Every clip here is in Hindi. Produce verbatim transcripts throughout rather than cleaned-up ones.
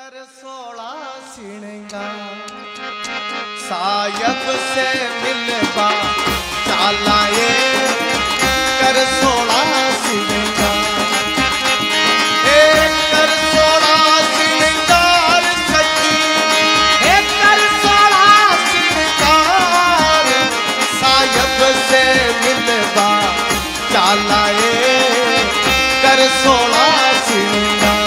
कर सोला श्रृंगार सायब से मिलवा चालाए कर सोला श्रृंगार एक कर सोला श्रृंगार सखी एक कर सोला श्रृंगार सायब से मिलवा चालाए कर सोला श्रृंगार।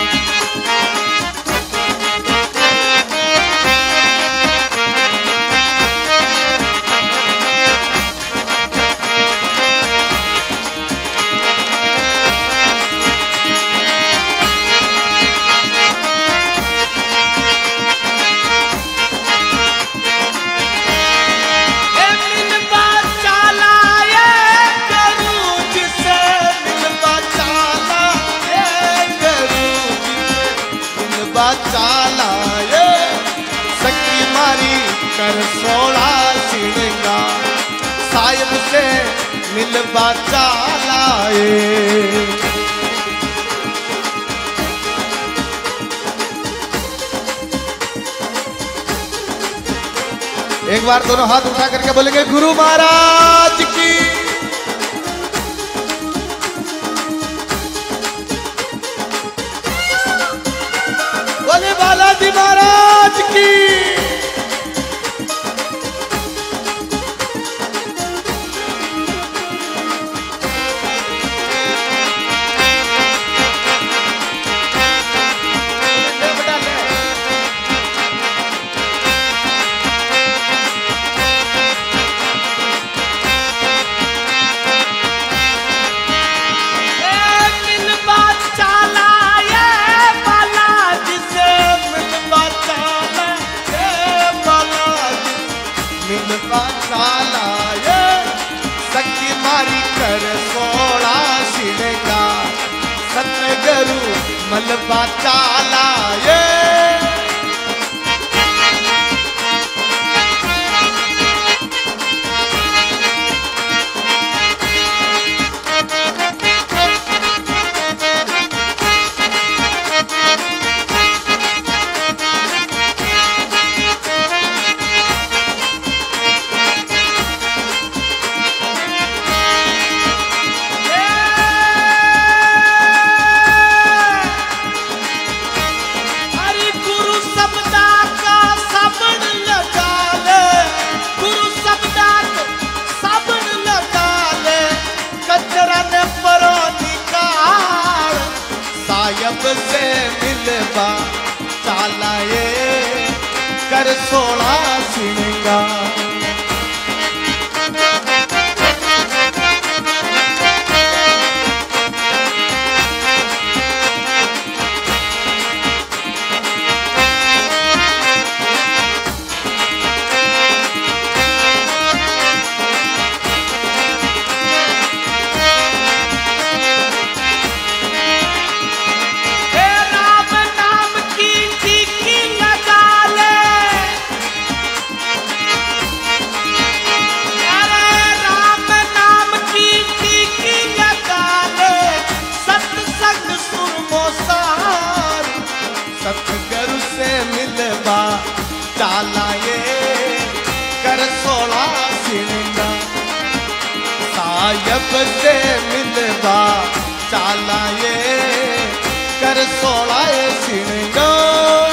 चालाए सखी मारी कर सोला श्रृंगार साहिब से मिलवा चालाए। एक बार दोनों हाथ उठा करके बोलेंगे गुरु महाराज की। बोले बालाजी महाराज की। चालाए सखी मारी कर सोला श्रृंगार सतगुरु मलबा चालाए। सायब से मिलवा चालाए कर सोला श्रृंगार। सतगुरु से मिलवा चालाए कर सोला श्रृंगार सायब से मिलवा चालाए कर सोला श्रृंगार।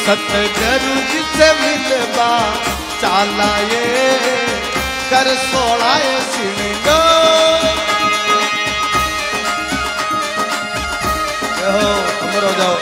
सतगुरु जी से मिलवा चाला ये कर सोड़ा ये सिंगो हो अमर हो जाओ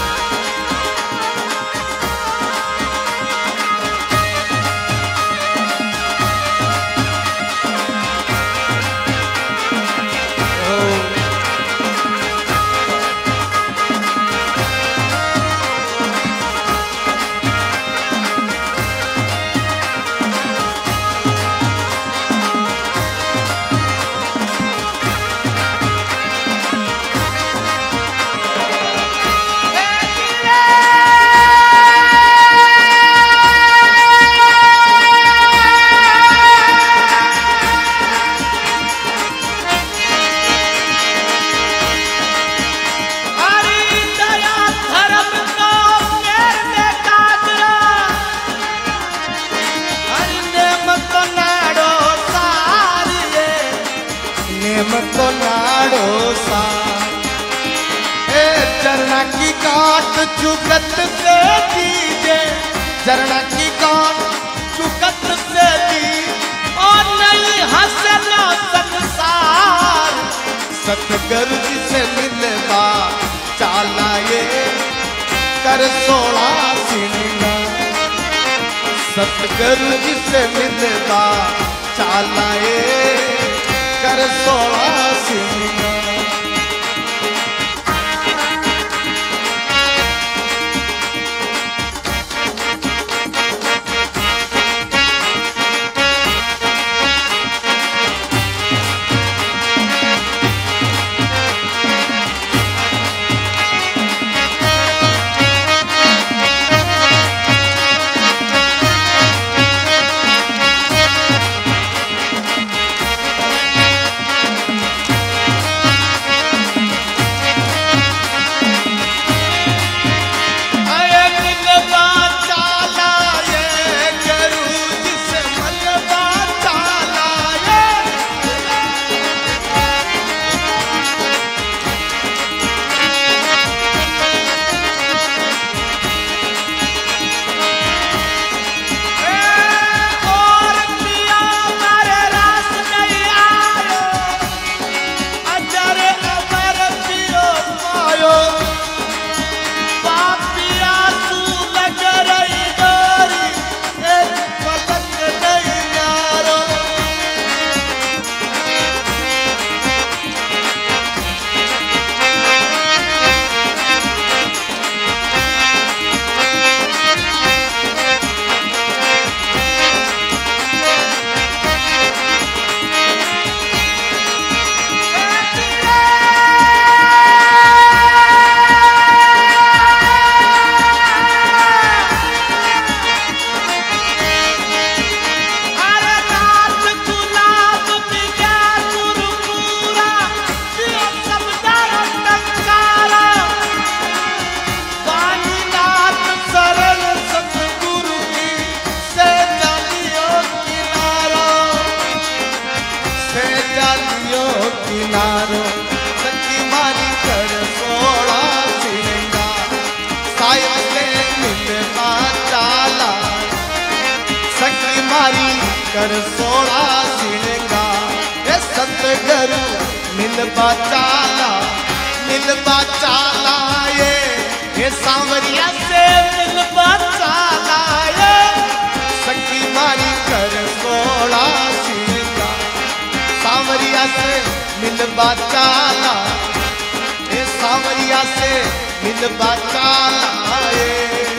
तो नाड़ो सा ए चरना की काट चुकत से दीजे चरना की काट चुकत से दी और नहीं हंसना संसार सतगुरु जी से मिलवा चाला ये कर सोड़ा सिंगा सतगुरु जी से मिलवा चाला ये कर सोड़ा सिंगा किनारो सखी मारी कर सोड़ा सिंगा साया से मिलवा चाला सखी मारी कर सोड़ा सिंगा ये सतगुरु मिलवा चाला मिलवा चाला ये ये सांवरिया से मिलवा चाला ये सखी मारी कर सोड़ा सिंगा सांवरिया से मिलवा चाला ए सांवरिया से मिलवा चाला